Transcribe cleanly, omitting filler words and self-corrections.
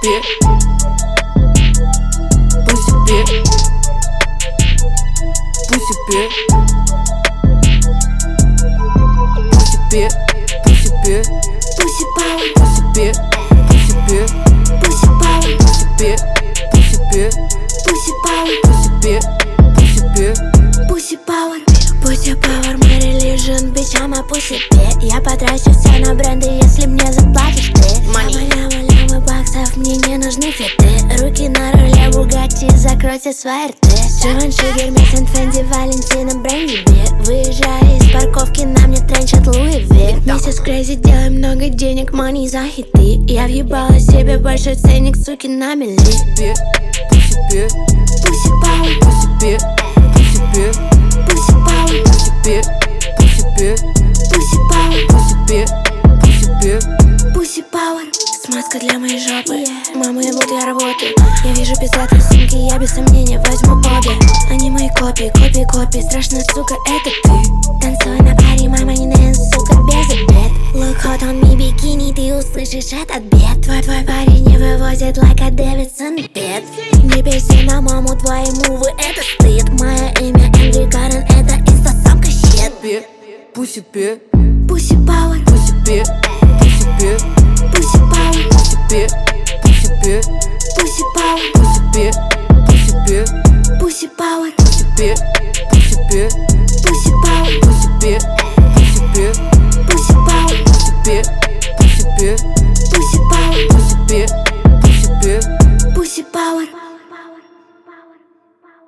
bit, pussy bit, pussy bit, pussy bit, pussy bit, Pussy power, pussy bit, pussy bit, pussy power, pussy bit, pussy bit, pussy power, pussy bit, pussy bit. pussy power. Pussy power, my religion, bitch, I'm a pussy bit. Я потрачу все на бренды, если мне заплатишь ты. Ляма баксов, мне не нужны фиты. Руки на руле, Бугатти, закройте свои рты. Givenchy, Hermes, Fendi, Valentino, Бренди, бит. Выезжая из парковки, на мне тренчат Луи Ви. Миссис Крейзи, делай много денег, money за хиты. Я въебала себе большой ценник, суки, на мели. Pussy bit, Pussy power, pussy bit, pussy bit, pussy power, pussy bit, pussy bit, pussy power, pussy bit, pussy bit. pussy power. Смазка для моей жопы, мама, и вот я работаю. Я вижу пиздатые сумки, я без сомнения возьму обе. Они мои копии, копии, страшная сука, это ты. Танцуй на паре, мама, не дэнс, сука, без обед. Look hot on me, бикини, ты услышишь этот бед. Твой парень не вывозит лайка Дэвидсон бед. Не бейся на маму, твои мувы, это стыд. Мое имя Энгри Карен, это инстасамка щит. Pussy bit, Pussy power, pussy bit, pussy bit, pussy power, pussy bit, pussy bit, pussy power, pussy bit, pussy bit, pussy power, pussy bit, pussy bit, pussy power, pussy bit, pussy bit, pussy power, pussy bit, pussy bit, pussy power, pussy bit, pussy bit. pussy power.